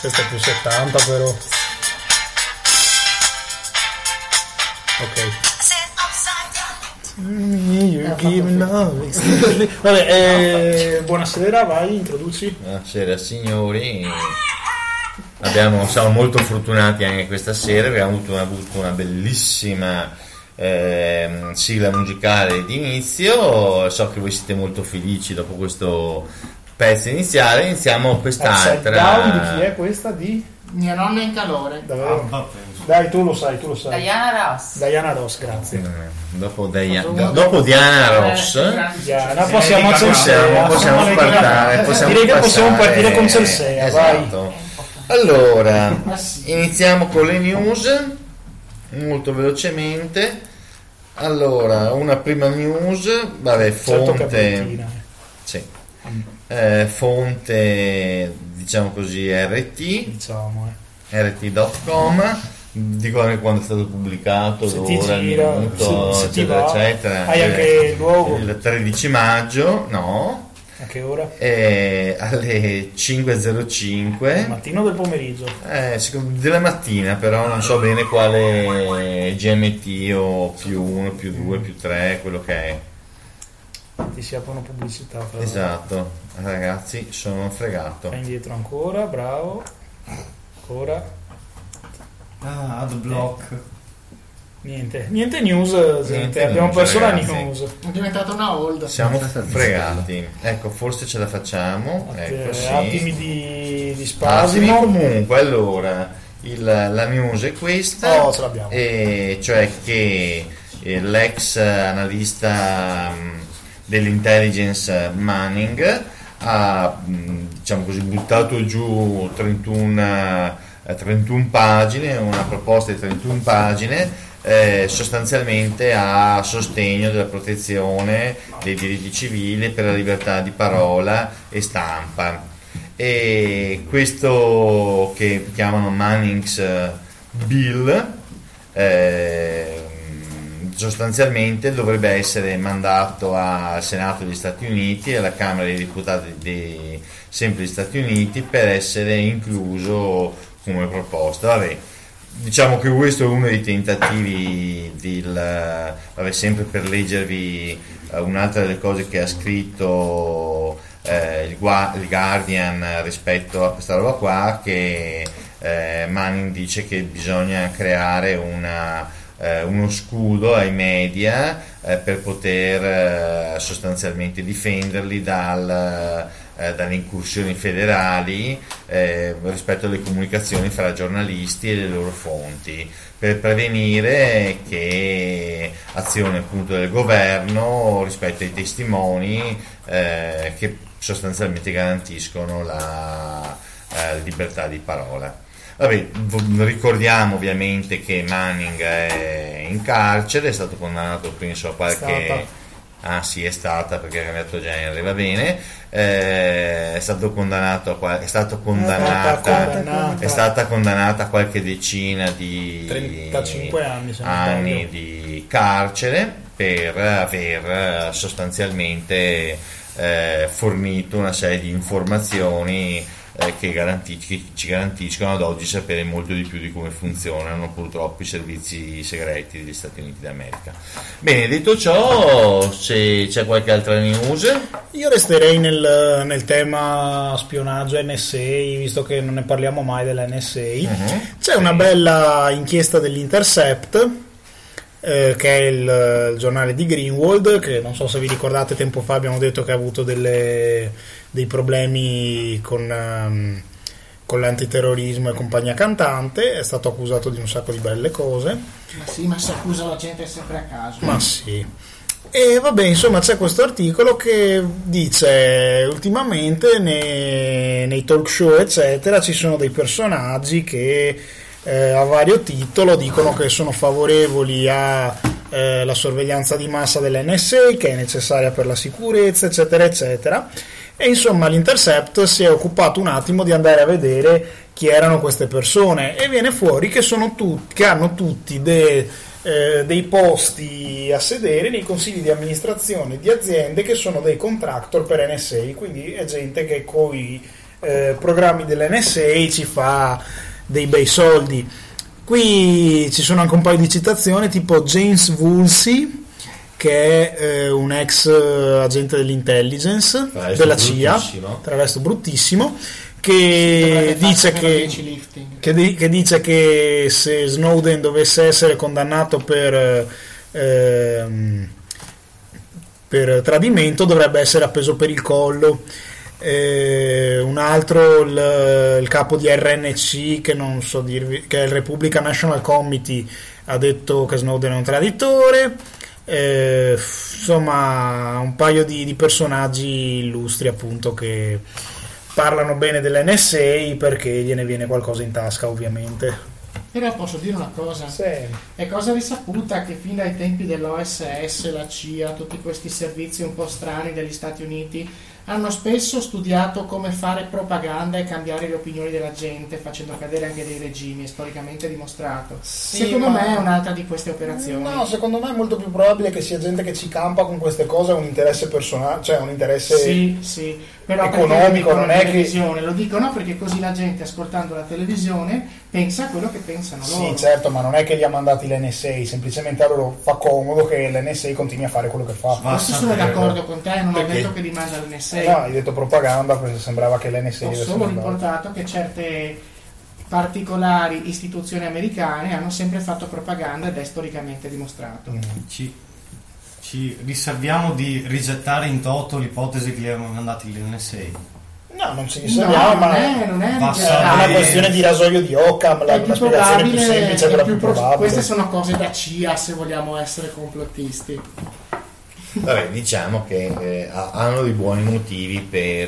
Questo è più 70 però. Ok. Vabbè, buonasera, vai, introduci. Buonasera signori. Siamo molto fortunati anche questa sera, abbiamo avuto una bellissima sigla musicale di inizio. So che voi siete molto felici dopo questo pezzo iniziale. Iniziamo quest'altra. Down, di chi è questa? Di Mia nonna in calore. Dai, tu lo sai. Diana Ross, grazie. Dopo Diana Ross, possiamo partire con Celsea. Esatto. Vai. Allora, iniziamo con le news molto velocemente. Allora, una prima news, fonte, sì, fonte, diciamo così, RT.com. Dico anche quando è stato pubblicato, l'ora, il minuto, eccetera. Hai anche il luogo? Il 13 maggio, no? A che ora? Alle 5.05. Mattino o del pomeriggio? Della mattina, però non so bene quale GMT o +1, +2, +3, quello che è. Ti si aprono pubblicità. Esatto, ragazzi, sono fregato. Fai indietro ancora, bravo. Ancora. Adblock. Niente news, gente. Abbiamo perso la news. È diventata una hold. Siamo fregati. Ecco, forse ce la facciamo. Ecco, sì. Attimi di spasimo. Comunque, allora, la news è questa. Ce l'abbiamo. Cioè che l'ex analista dell'intelligence Manning ha, diciamo così, buttato giù 31 pagine, una proposta di 31 pagine sostanzialmente a sostegno della protezione dei diritti civili per la libertà di parola e stampa, e questo che chiamano Manning's Bill sostanzialmente dovrebbe essere mandato al Senato degli Stati Uniti e alla Camera dei Deputati sempre degli Stati Uniti per essere incluso come proposta. Vabbè, diciamo che questo è uno dei tentativi sempre per leggervi un'altra delle cose che ha scritto il Guardian rispetto a questa roba qua, che Manning dice che bisogna creare uno scudo ai media per poter sostanzialmente difenderli dalle incursioni federali rispetto alle comunicazioni fra giornalisti e le loro fonti, per prevenire che azioni appunto del governo rispetto ai testimoni che sostanzialmente garantiscono la libertà di parola. Vabbè, ricordiamo ovviamente che Manning è in carcere, è stato condannato, penso, a qualche... è stata, perché ha cambiato genere, va bene. È stata condannata a qualche decina di 35 anni di carcere per aver sostanzialmente fornito una serie di informazioni che ci garantiscono ad oggi sapere molto di più di come funzionano purtroppo i servizi segreti degli Stati Uniti d'America. Bene, detto ciò, se c'è qualche altra news. Io resterei nel tema spionaggio NSA, visto che non ne parliamo mai della NSA. C'è una bella inchiesta dell'Intercept, che è il giornale di Greenwald, che non so se vi ricordate, tempo fa abbiamo detto che ha avuto dei problemi con l'antiterrorismo e compagnia cantante, è stato accusato di un sacco di belle cose. Ma si accusa la gente sempre a caso. Ma sì. E vabbè, insomma, c'è questo articolo che dice ultimamente nei talk show eccetera ci sono dei personaggi che a vario titolo dicono che sono favorevoli a la sorveglianza di massa dell'NSA, che è necessaria per la sicurezza, eccetera eccetera. E insomma l'Intercept si è occupato un attimo di andare a vedere chi erano queste persone, e viene fuori che che hanno tutti dei posti a sedere nei consigli di amministrazione di aziende che sono dei contractor per NSA, quindi è gente che programmi dell'NSA ci fa dei bei soldi. Qui ci sono anche un paio di citazioni, tipo James Woolsey, che è un ex agente dell'intelligence della CIA, tra l'altro bruttissimo, che dice che se Snowden dovesse essere condannato per tradimento dovrebbe essere appeso per il collo. Un altro, il capo di RNC, che non so dirvi, che è il Republican National Committee, ha detto che Snowden è un traditore. Insomma, un paio di personaggi illustri, appunto, che parlano bene dell'NSA perché gliene viene qualcosa in tasca, ovviamente. Però posso dire una cosa, sì. È cosa risaputa che fin dai tempi dell'OSS, la CIA, tutti questi servizi un po' strani degli Stati Uniti hanno spesso studiato come fare propaganda e cambiare le opinioni della gente, facendo cadere anche dei regimi, è storicamente dimostrato. Sì, secondo me è un'altra di queste operazioni. No, secondo me è molto più probabile che sia gente che ci campa con queste cose, un interesse personale, cioè un interesse però economico, non è che... Lo dicono perché così la gente, ascoltando la televisione, pensa a quello che pensano loro. Sì, certo, ma non è che li ha mandati l'NSA, semplicemente a loro fa comodo che l'NSA continui a fare quello che fa. Questo sono d'accordo con te, non ho detto che li manda l'NSA. No, hai detto propaganda, sembrava che l'NSA... Ho solo riportato che certe particolari istituzioni americane hanno sempre fatto propaganda ed è storicamente dimostrato. Ci riserviamo di rigettare in toto l'ipotesi che li avevano mandati l'NSA. No, non ci riserviamo, ma non è una questione di rasoio di Occam, la spiegazione più semplice è più probabile. Queste sono cose da CIA, se vogliamo essere complottisti. Vabbè, diciamo che hanno dei buoni motivi per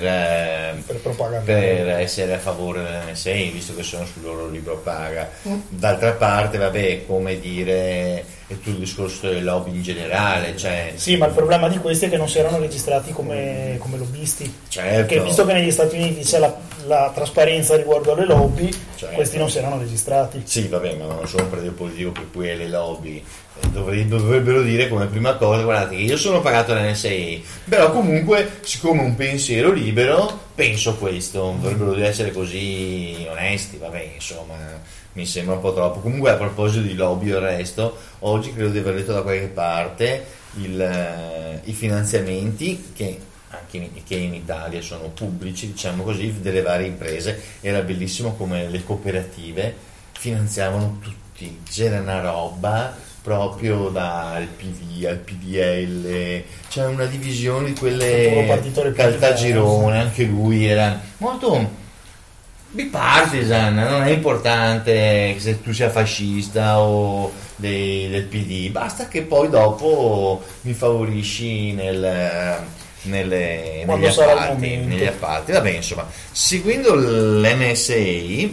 essere a favore dell'NSA, visto che sono sul loro libro paga. D'altra parte, vabbè, come dire, è tutto il discorso delle lobby in generale, cioè... Sì, ma il problema di questi è che non si erano registrati come lobbisti. Certo. Perché visto che negli Stati Uniti c'è la trasparenza riguardo alle lobby, certo, questi non si erano registrati. Sì, vabbè, ma non sono un partito politico per cui le lobby dovrebbero dire come prima cosa: guardate che io sono pagato dall'NSA, però comunque, siccome un pensiero libero, penso questo. Dovrebbero essere così onesti, vabbè, insomma, mi sembra un po' troppo. Comunque, a proposito di lobby e il resto, oggi credo di aver letto da qualche parte i finanziamenti che in Italia sono pubblici, diciamo così, delle varie imprese. Era bellissimo come le cooperative finanziavano tutti, c'era una roba proprio dal PD al PDL, c'è una divisione di quelle Caltagirone, anche lui era molto bipartisan, non è importante se tu sia fascista o del PD, basta che poi dopo mi favorisci negli appalti. Vabbè, insomma, seguendo l'NSA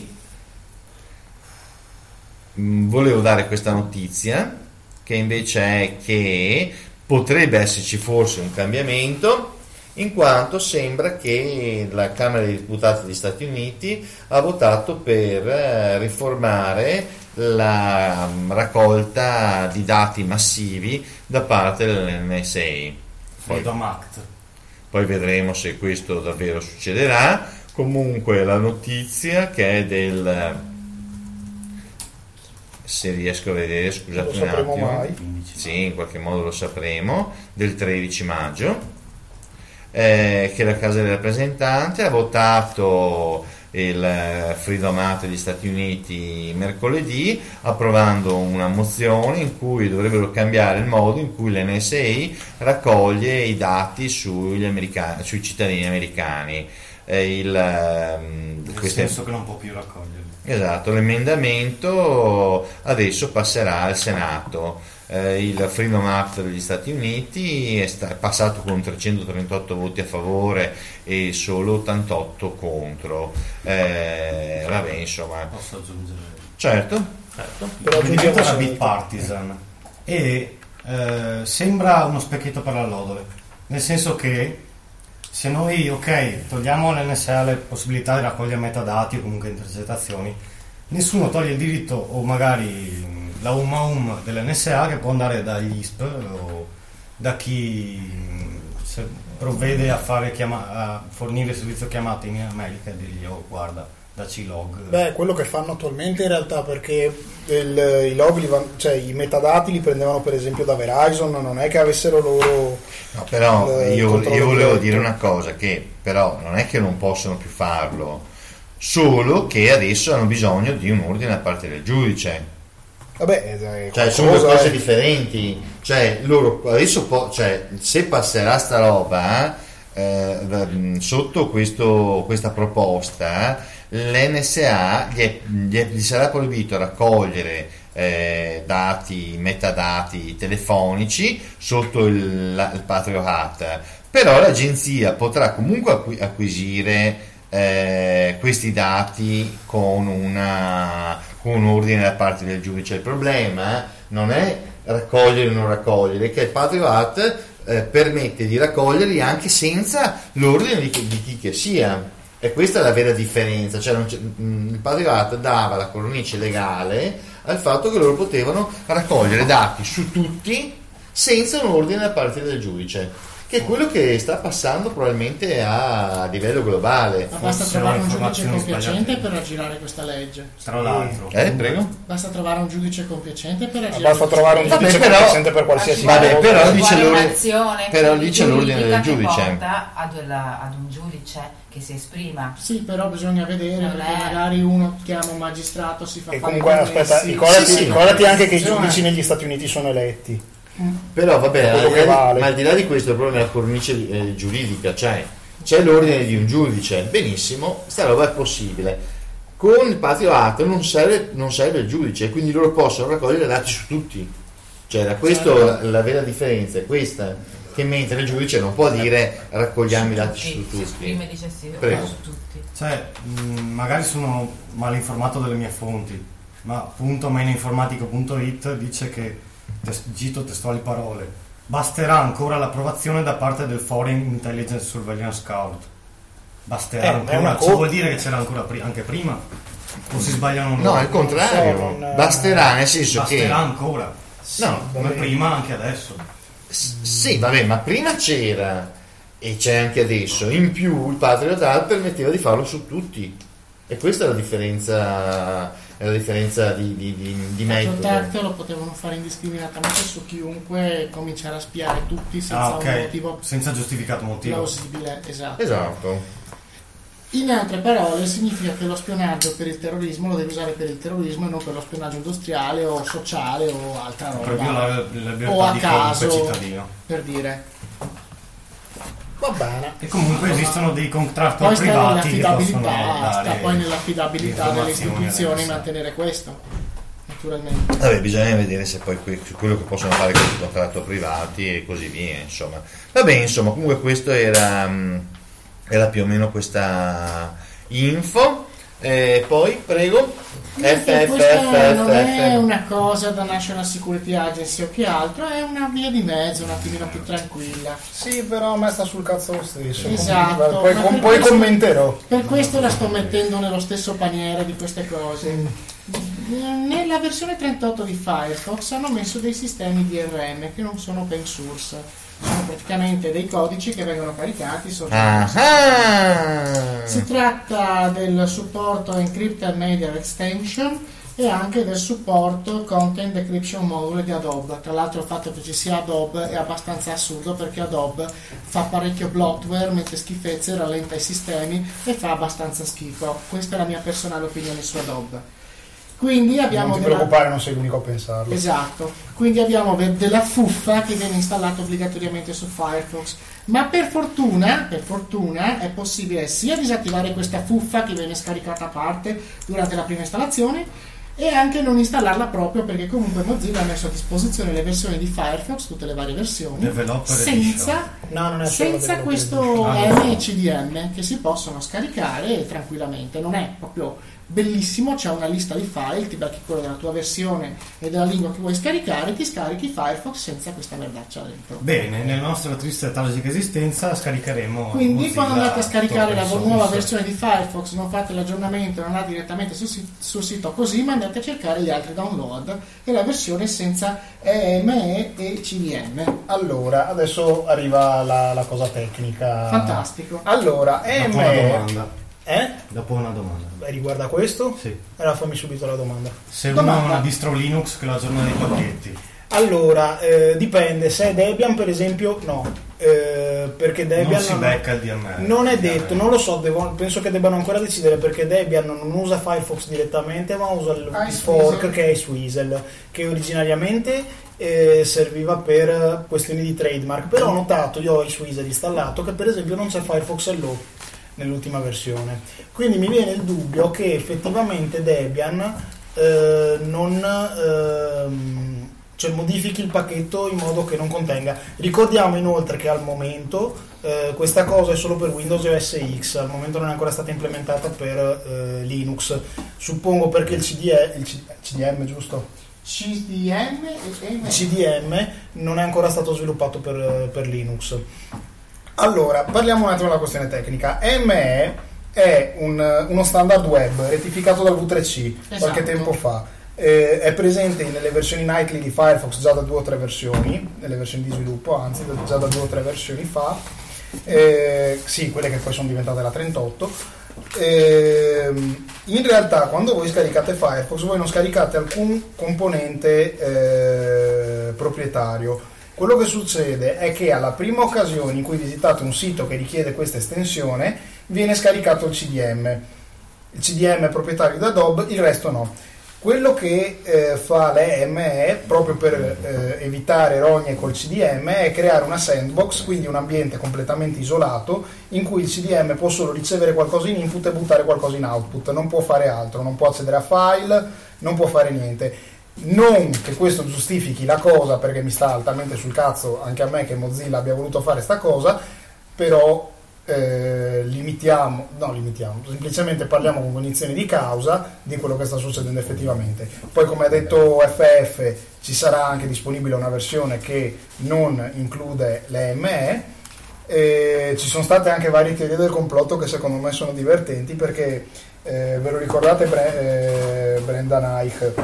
volevo dare questa notizia, che invece è che potrebbe esserci forse un cambiamento, in quanto sembra che la Camera dei Deputati degli Stati Uniti ha votato per riformare la raccolta di dati massivi da parte dell'NSA. Poi vedremo se questo davvero succederà. Comunque la notizia, che è se riesco a vedere, scusate un attimo, mai. Sì, in qualche modo lo sapremo, del 13 maggio, che la Casa dei Rappresentanti ha votato il Freedom Act degli Stati Uniti mercoledì, approvando una mozione in cui dovrebbero cambiare il modo in cui l'NSA raccoglie i dati sui cittadini americani. Nel senso che non può più raccoglierli. Esatto, l'emendamento adesso passerà al Senato. Il Freedom Act degli Stati Uniti è passato con 338 voti a favore e solo 88 contro. Vabbè, insomma. Posso aggiungere? Certo. Però aggiungiamo una bipartisan e sembra uno specchietto per l'allodole, nel senso che se noi, togliamo all'NSA le possibilità di raccogliere metadati o comunque intercettazioni, nessuno toglie il diritto, o magari la dell'NSA, che può andare dagli ISP o da chi provvede a a fornire il servizio chiamate in America e dirgli oh guarda dacci i log. Beh, quello che fanno attualmente in realtà, perché i log cioè i metadati li prendevano per esempio da Verizon, non è che avessero loro. No, però io volevo dire una cosa, che però non è che non possono più farlo, solo che adesso hanno bisogno di un ordine da parte del giudice. Vabbè, cioè sono due cose differenti. Cioè loro adesso cioè, se passerà sta roba sotto questa proposta, l'NSA gli sarà proibito raccogliere metadati telefonici sotto il Patriot Act, però l'agenzia potrà comunque acquisire questi dati con un ordine da parte del giudice. Il problema non è raccogliere o non raccogliere, che il Patriot Act permette di raccoglierli anche senza l'ordine di chi che sia, e questa è la vera differenza. Cioè il Patriot Act dava la cornice legale al fatto che loro potevano raccogliere dati su tutti senza un ordine da parte del giudice, che è quello che sta passando probabilmente a livello globale. Ma basta trovare un giudice compiacente per aggirare questa legge. Tra l'altro, prego. Basta trovare un giudice compiacente per aggirare. Basta trovare un giudice compiacente per qualsiasi cosa. Però dice l'ordine del giudice. Porta ad un giudice che si esprima. Sì, però bisogna vedere, perché magari uno chiama un magistrato, si fa e fare comunque aspetta, ricordati anche che i giudici negli Stati Uniti sono eletti. Però vabbè, vale. ma al di là di questo, il problema è la cornice giuridica, cioè c'è l'ordine di un giudice, benissimo, sta roba è possibile. Con il Patriot Act non serve il giudice, quindi loro possono raccogliere dati su tutti. Cioè da questo la vera differenza è questa, che mentre il giudice non può dire raccogliamo i dati su tutti. Esprime, dice sì, prego. su tutti. Cioè, magari sono mal informato delle mie fonti, ma appunto maininformatico.it dice che, cito testuali parole, basterà ancora l'approvazione da parte del Foreign Intelligence Surveillance Court. Basterà ancora, ciò vuol dire che c'era ancora anche prima? O si sbagliano? No, al contrario, basterà, nel senso basterà ancora. No, come prima anche adesso. Sì, vabbè, ma prima c'era e c'è anche adesso. In più il Patriot Act permetteva di farlo su tutti, e questa è la differenza. È la differenza di metodo. Il Patriot Act lo potevano fare indiscriminatamente su chiunque, cominciare a spiare tutti senza un motivo, senza giustificato motivo plausibile. Esatto. In altre parole, significa che lo spionaggio per il terrorismo lo devi usare per il terrorismo e non per lo spionaggio industriale o sociale o altra roba, o a caso, cittadino, per dire. Va bene. E comunque esistono dei contratti privati che possono dare, poi nell'affidabilità delle istituzioni mantenere questo, naturalmente. Vabbè, bisogna vedere se poi quello che possono fare con i contratti privati e così via, insomma. Vabbè, insomma, comunque questo era più o meno questa info. Poi prego. Questa non è una cosa da National Security Agency o che altro, è una via di mezzo un attimino più tranquilla. Sì, però a me sta sul cazzo lo stesso. Esatto. Poi commenterò. Per questo la sto mettendo nello stesso paniere di queste cose. Nella versione 38 di Firefox hanno messo dei sistemi DRM che non sono open source. Sono praticamente dei codici che vengono caricati sotto. Si tratta del supporto Encrypted Media Extension e anche del supporto Content Decryption Module di Adobe. Tra l'altro il fatto che ci sia Adobe è abbastanza assurdo, perché Adobe fa parecchio bloatware, mette schifezze, rallenta i sistemi e fa abbastanza schifo. Questa è la mia personale opinione su Adobe. Quindi abbiamo non ti preoccupare, non sei l'unico a pensarlo. Esatto, quindi abbiamo della fuffa che viene installata obbligatoriamente su Firefox, ma per fortuna è possibile sia disattivare questa fuffa che viene scaricata a parte durante la prima installazione, e anche non installarla proprio, perché comunque Mozilla ha messo a disposizione le versioni di Firefox, tutte le varie versioni, senza questo MCDM, che si possono scaricare tranquillamente. Non è proprio bellissimo, c'è una lista di file, ti becchi quello della tua versione e della lingua che vuoi scaricare, ti scarichi Firefox senza questa merdaccia dentro. Bene, nella nostra triste e tragica esistenza scaricheremo Quindi Mozilla quando andate a scaricare la Open nuova Source. versione di Firefox, non fate l'aggiornamento, non andate direttamente sul sito così, ma andate a cercare gli altri download e la versione senza EME e CDM. Allora, adesso arriva la cosa tecnica. Fantastico. Allora, Dopo una EME... domanda. Dopo una domanda. Beh, riguarda questo? Sì. Allora fammi subito la domanda. Se uno ha una distro Linux che la aggiorna dei pacchetti. Allora, dipende, se è Debian per esempio, no, perché Debian non si becca il DML. non è detto, non lo so, penso che debbano ancora decidere, perché Debian non usa Firefox direttamente, ma usa il fork che è Iceweasel, che originariamente serviva per questioni di trademark, però ho notato, io ho Iceweasel installato, che per esempio non c'è Firefox Hello nell'ultima versione, quindi mi viene il dubbio che effettivamente Debian cioè modifichi il pacchetto in modo che non contenga. Ricordiamo inoltre che al momento questa cosa è solo per Windows e OS X, al momento non è ancora stata implementata per Linux, suppongo perché il CDM, giusto? CDM e Il CDM non è ancora stato sviluppato per Linux. Allora, parliamo un attimo della questione tecnica. ME è uno standard web rettificato dal V3C qualche tempo fa. È presente nelle versioni nightly di Firefox già da 2 o 3 versioni, nelle versioni di sviluppo, anzi già da 2 o 3 versioni fa. Sì, quelle che poi sono diventate la 38. In realtà quando voi scaricate Firefox voi non scaricate alcun componente proprietario. Quello che succede è che alla prima occasione in cui visitate un sito che richiede questa estensione viene scaricato il CDM. Il CDM è proprietario di Adobe, il resto no. Quello che fa l'EME, proprio per evitare rogne col CDM, è creare una sandbox, quindi un ambiente completamente isolato, in cui il CDM può solo ricevere qualcosa in input e buttare qualcosa in output, non può fare altro, non può accedere a file, non può fare niente. Non che questo giustifichi la cosa, perché mi sta altamente sul cazzo anche a me che Mozilla abbia voluto fare sta cosa, però semplicemente parliamo con cognizione di causa di quello che sta succedendo effettivamente. Poi, come ha detto FF, ci sarà anche disponibile una versione che non include le ME. Ci sono state anche varie teorie del complotto che secondo me sono divertenti, perché ve lo ricordate Brendan Eich,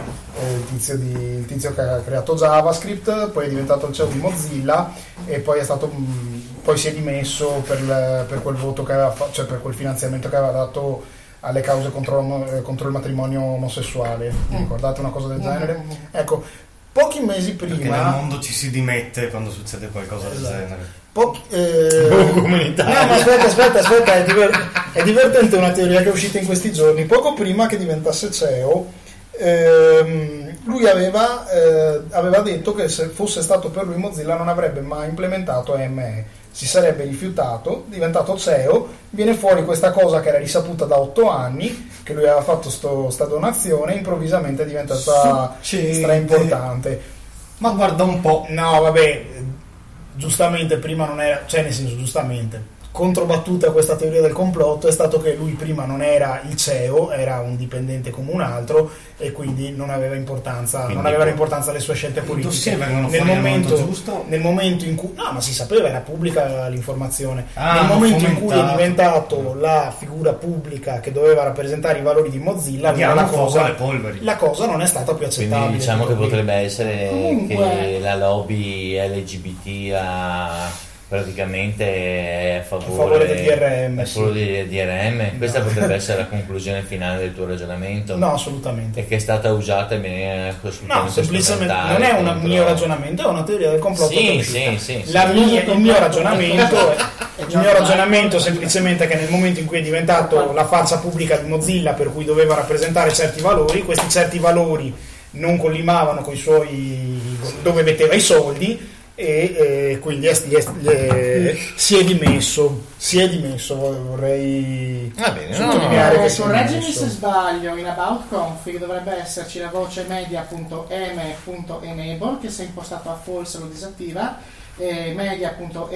il tizio che ha creato JavaScript, poi è diventato il CEO di Mozilla e poi poi si è dimesso per quel voto che aveva cioè per quel finanziamento che aveva dato alle cause contro il matrimonio omosessuale. Ricordate una cosa del genere? Ecco, pochi mesi prima, perché nel mondo ci si dimette quando succede qualcosa del genere. No, ma aspetta, è divertente una teoria che è uscita in questi giorni. Poco prima che diventasse CEO, lui aveva detto che se fosse stato per lui Mozilla non avrebbe mai implementato ME, si sarebbe rifiutato, diventato CEO, viene fuori questa cosa che era risaputa da 8 anni, che lui aveva fatto sta donazione, improvvisamente è diventata stra importante. Ma guarda un po'. No, vabbè, giustamente prima non era, cioè nel senso, giustamente, controbattuta a questa teoria del complotto è stato che lui prima non era il CEO, era un dipendente come un altro e quindi non aveva importanza, non avevano importanza le sue scelte politiche. Nel momento in cui no, ma si sapeva, era pubblica l'informazione. Nel momento in cui è diventato la figura pubblica che doveva rappresentare i valori di Mozilla, la cosa non è stata più accettabile. Quindi diciamo che potrebbe essere che la lobby LGBT praticamente è a favore del DRM, del DRM. Questa potrebbe essere la conclusione finale del tuo ragionamento? No, assolutamente. E che è stata usata e viene no, semplicemente non è un mio ragionamento, è una teoria del complotto. Il mio ragionamento è semplicemente che nel momento in cui è diventato la faccia pubblica di Mozilla, per cui doveva rappresentare certi valori, questi certi valori non collimavano con i suoi, dove metteva i soldi, e quindi si è dimesso. Vorrei sottolineare che correggimi se sbaglio, in About Config dovrebbe esserci la voce media.eme.enable che se impostato a false lo disattiva, e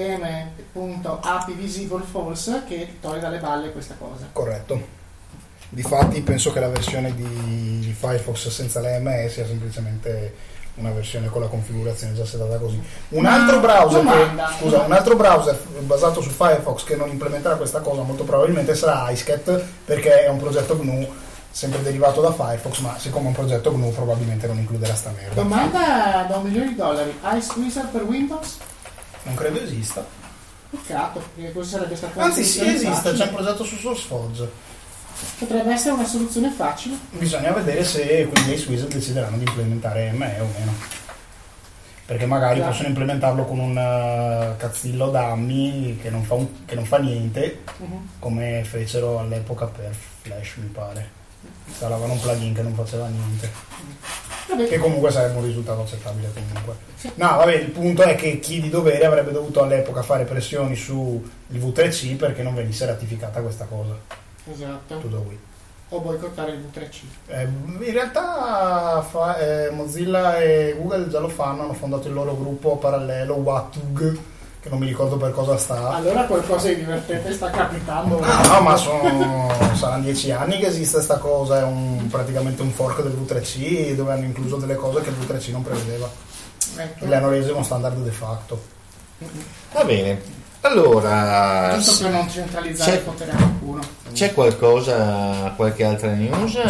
media.eme.apvisibleFalse che toglie dalle balle questa cosa. Corretto. Difatti penso che la versione di Firefox senza l'EME sia semplicemente una versione con la configurazione già settata così. Un altro browser basato su Firefox che non implementerà questa cosa molto probabilmente sarà iScat, perché è un progetto GNU sempre derivato da Firefox, ma siccome è un progetto GNU probabilmente non includerà sta merda. Domanda da $1 milione: iSqueezer per Windows? Non credo esista. Peccato, perché questo sarebbe stato Anzi sì, esiste, facile. c'è un progetto su SourceForge. Potrebbe essere una soluzione facile. Bisogna vedere se quindi iSqueezer decideranno di implementare ME o meno, perché magari possono implementarlo con un cazzillo dummy che non fa niente, come fecero all'epoca per Flash, mi pare. Instalavano un plugin che non faceva niente, che comunque sarebbe un risultato accettabile comunque. No, vabbè, il punto è che chi di dovere avrebbe dovuto all'epoca fare pressioni sul V3C perché non venisse ratificata questa cosa. Esatto. O boicottare il V3C. In realtà Mozilla e Google già lo fanno, hanno fondato il loro gruppo parallelo WATUG, che non mi ricordo per cosa sta. Allora qualcosa di divertente sta capitando. No, ma saranno 10 anni che esiste sta cosa, è praticamente un fork del V3C dove hanno incluso delle cose che il V3C non prevedeva. Ecco. Le hanno rese uno standard de facto. Va bene. Allora, giusto per non centralizzare il potere a qualcuno. C'è qualche altra news?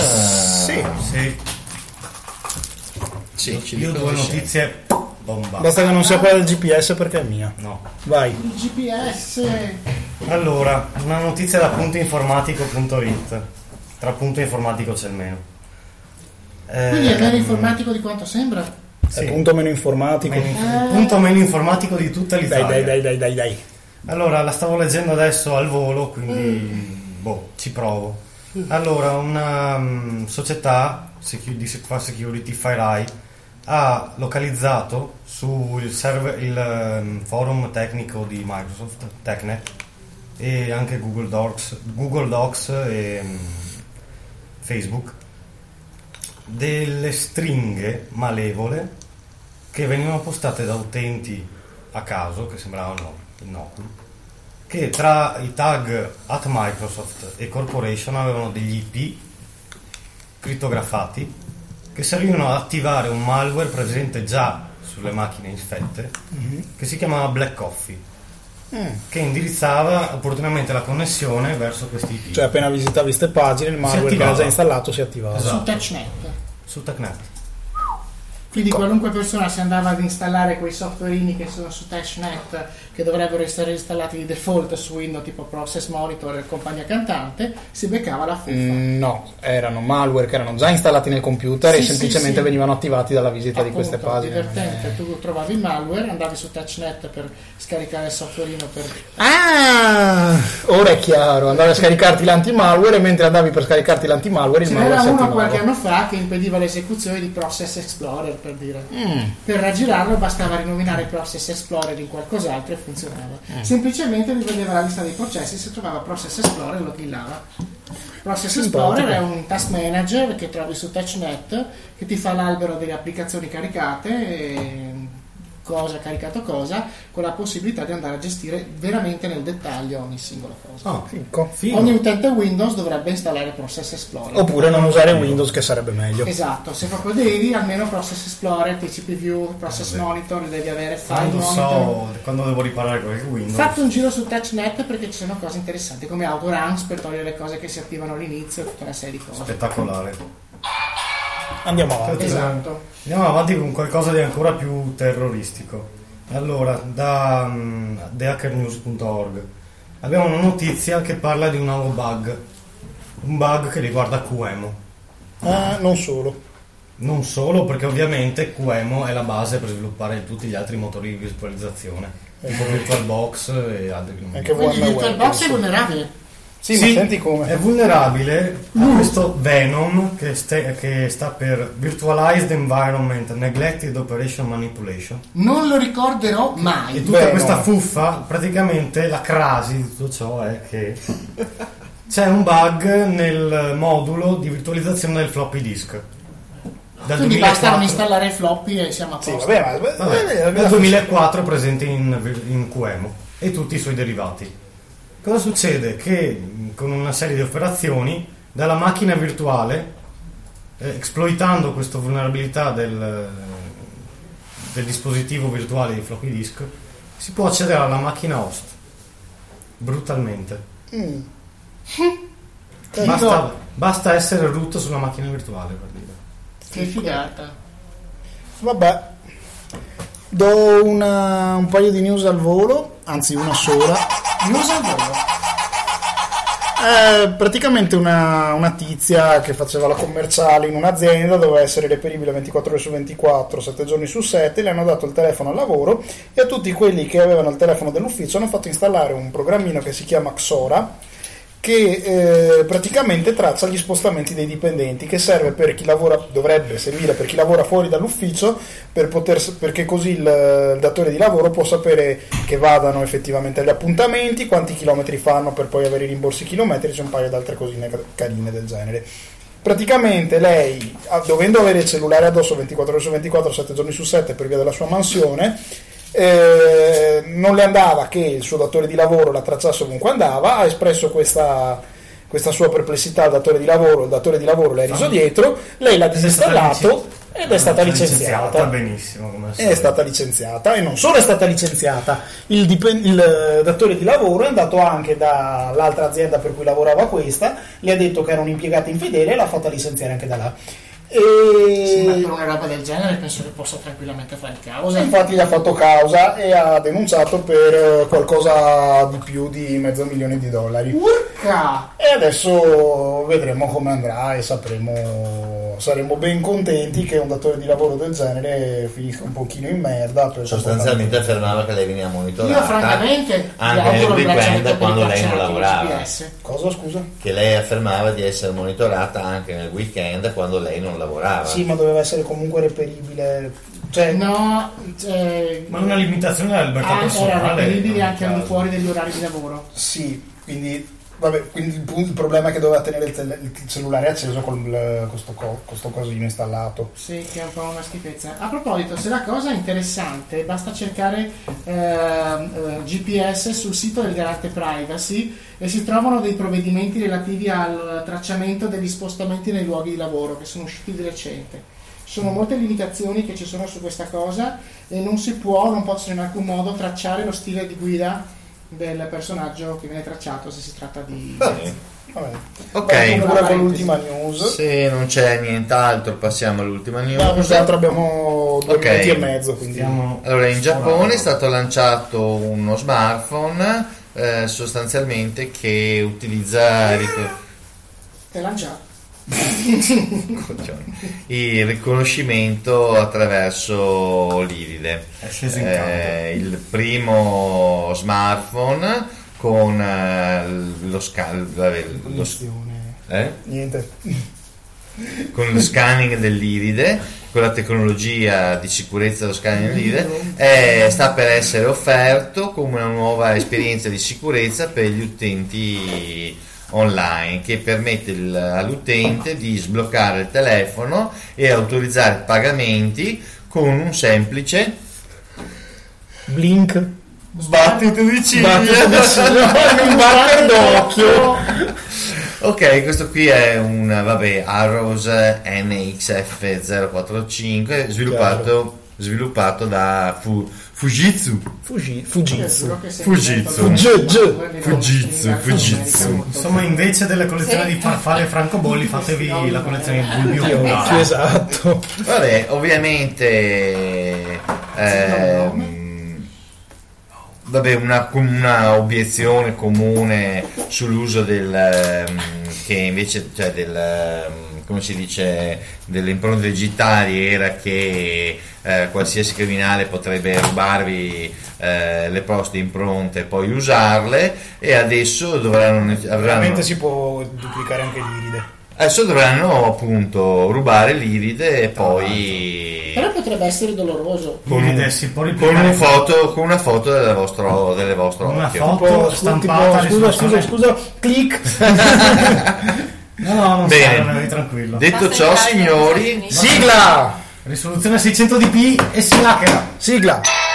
Sì, ci io dico due di sì. notizie bomba. Basta che non sia quella del GPS perché è mia. No. Vai. Il GPS. Allora, una notizia da puntoinformatico.it. Tra punto informatico c'è il meno. Quindi è meno informatico di quanto sembra? È il punto meno informatico. Il punto meno informatico di tutta l'Italia. Dai. Allora, la stavo leggendo adesso al volo, quindi ci provo. Allora, una società di security FireEye ha localizzato sul server il forum tecnico di Microsoft, TechNet, e anche Google Docs e Facebook, delle stringhe malevole che venivano postate da utenti a caso, che sembravano innocui, che tra i tag @Microsoft e Corporation avevano degli IP crittografati che servivano ad attivare un malware presente già sulle macchine infette, che si chiamava Black Coffee, che indirizzava opportunamente la connessione verso questi IP. Cioè appena visitavi queste pagine il malware che era già installato si attivava. Esatto. Su TouchNet. Su TechNet. Quindi qualunque persona si andava ad installare quei softwareini che sono su TouchNet, che dovrebbero essere installati di default su Windows, tipo Process Monitor e compagnia cantante, si beccava la fuffa. No, erano malware che erano già installati nel computer e semplicemente venivano attivati dalla visita di queste pagine. Divertente, tu trovavi il malware, andavi su TouchNet per scaricare il softwareino per... Ah, ora è chiaro, andavi a scaricarti l'antimalware e mentre andavi per scaricarti l'antimalware il Ce malware n'era si uno attivava. qualche anno fa che impediva l'esecuzione di Process Explorer, per dire. Per raggirarlo bastava rinominare Process Explorer in qualcos'altro e funzionava. Semplicemente rivedeva la lista dei processi, se trovava Process Explorer lo killava. Process Explorer è un task manager che trovi su TouchNet, che ti fa l'albero delle applicazioni caricate, e cosa caricato cosa, con la possibilità di andare a gestire veramente nel dettaglio ogni singola cosa. Ogni utente Windows dovrebbe installare Process Explorer. Oppure non usare Windows, che sarebbe meglio. Esatto, se proprio devi, almeno Process Explorer, TCP View, Process Monitor, li devi avere, File Monitor. Quando devo riparare qualche Windows. Fate un giro su TouchNet perché ci sono cose interessanti come autoruns per togliere le cose che si attivano all'inizio, tutta una serie di cose. Spettacolare. Andiamo avanti. Esatto. Andiamo avanti con qualcosa di ancora più terroristico. Allora, da thehackernews.org abbiamo una notizia che parla di un nuovo bug. Un bug che riguarda QEMU. Non solo, perché ovviamente QEMU è la base per sviluppare tutti gli altri motori di virtualizzazione, tipo VirtualBox e altri. Quindi VirtualBox è vulnerabile. Sì, ma senti come. È vulnerabile a questo Venom che sta per Virtualized Environment Neglected Operation Manipulation. Non lo ricorderò mai. E tutta questa fuffa, praticamente la crasi di tutto ciò è che c'è un bug nel modulo di virtualizzazione del floppy disk. Quindi basta non installare i floppy e siamo a posto. Dal 2004 è presente in QEMU e tutti i suoi derivati. Cosa succede? Che con una serie di operazioni dalla macchina virtuale, esploitando questa vulnerabilità del dispositivo virtuale di floppy disk, si può accedere alla macchina host brutalmente. Basta essere root sulla macchina virtuale, per dire. Che figata. Vabbè, do un paio di news al volo, anzi una sola. News al volo. Praticamente una tizia che faceva la commerciale in un'azienda, doveva essere reperibile 24 ore su 24, 7 giorni su 7, le hanno dato il telefono al lavoro e a tutti quelli che avevano il telefono dell'ufficio hanno fatto installare un programmino che si chiama Xora, che praticamente traccia gli spostamenti dei dipendenti, che serve per chi lavora, dovrebbe servire per chi lavora fuori dall'ufficio, perché così il datore di lavoro può sapere che vadano effettivamente agli appuntamenti, quanti chilometri fanno per poi avere i rimborsi chilometrici, un paio di altre cosine carine del genere. Praticamente lei, dovendo avere il cellulare addosso 24 ore su 24, 7 giorni su 7 per via della sua mansione, non le andava che il suo datore di lavoro la tracciasse ovunque andava, ha espresso questa sua perplessità al datore di lavoro, il datore di lavoro le ha riso dietro, lei l'ha disinstallato ed è stata licenziata. Benissimo, è stata licenziata, e non solo è stata licenziata, il datore di lavoro è andato anche dall'altra azienda per cui lavorava questa, le ha detto che era un'impiegata infedele e l'ha fatta licenziare anche da là. Sì, ma per una roba del genere penso che possa tranquillamente fare causa. Infatti gli ha fatto causa e ha denunciato per qualcosa di più di $500,000. Urca! E adesso vedremo come andrà e saremo ben contenti che un datore di lavoro del genere finisca un pochino in merda. Sostanzialmente affermava che lei veniva monitorata. Io francamente anche nel weekend quando lei non lavorava. Cosa, scusa? Che lei affermava di essere monitorata anche nel weekend quando lei non lavorava. Sì, ma doveva essere comunque reperibile. Ma una limitazione della libertà personale. Era reperibile anche al di fuori degli orari di lavoro. Sì, quindi il problema è che doveva tenere il cellulare acceso con questo cosino installato. Sì, che è un po' una schifezza. A proposito, se la cosa è interessante, basta cercare GPS sul sito del Garante Privacy e si trovano dei provvedimenti relativi al tracciamento degli spostamenti nei luoghi di lavoro che sono usciti di recente. Ci sono molte limitazioni che ci sono su questa cosa e non possono in alcun modo tracciare lo stile di guida del personaggio che viene tracciato se si tratta di... Vabbè. Ok, con l'ultima news. Se non c'è nient'altro passiamo all'ultima news. Abbiamo 2 minuti e mezzo, quindi. Allora, in Giappone è stato lanciato uno smartphone sostanzialmente che utilizza Te l'ha già. il riconoscimento attraverso l'iride. Il primo smartphone con niente, con lo scanning dell'iride, con la tecnologia di sicurezza dello scanning dell'iride, sta per essere offerto come una nuova esperienza di sicurezza per gli utenti online, che permette all'utente di sbloccare il telefono e autorizzare pagamenti con un semplice blink, battito di ciglia, un batter d'occhio. Ok, questo qui è un Arrows NXF045 sviluppato da Fujitsu. Insomma, invece delle collezioni di farfalle e francobolli, fatevi la collezione di bulbi. Esatto. Vabbè, ovviamente una obiezione comune sull'uso che invece, come si dice, delle impronte digitali era che qualsiasi criminale potrebbe rubarvi le poste impronte e poi usarle, e adesso veramente si può duplicare anche l'iride. Adesso dovranno appunto rubare l'iride e poi... Però potrebbe essere doloroso. Con una foto delle vostre una occhio. foto stampata. Scusa, click. No, non bene, tranquillo. Detto ciò, signori, sigla! Risoluzione 600 dp e si hackera. Sigla!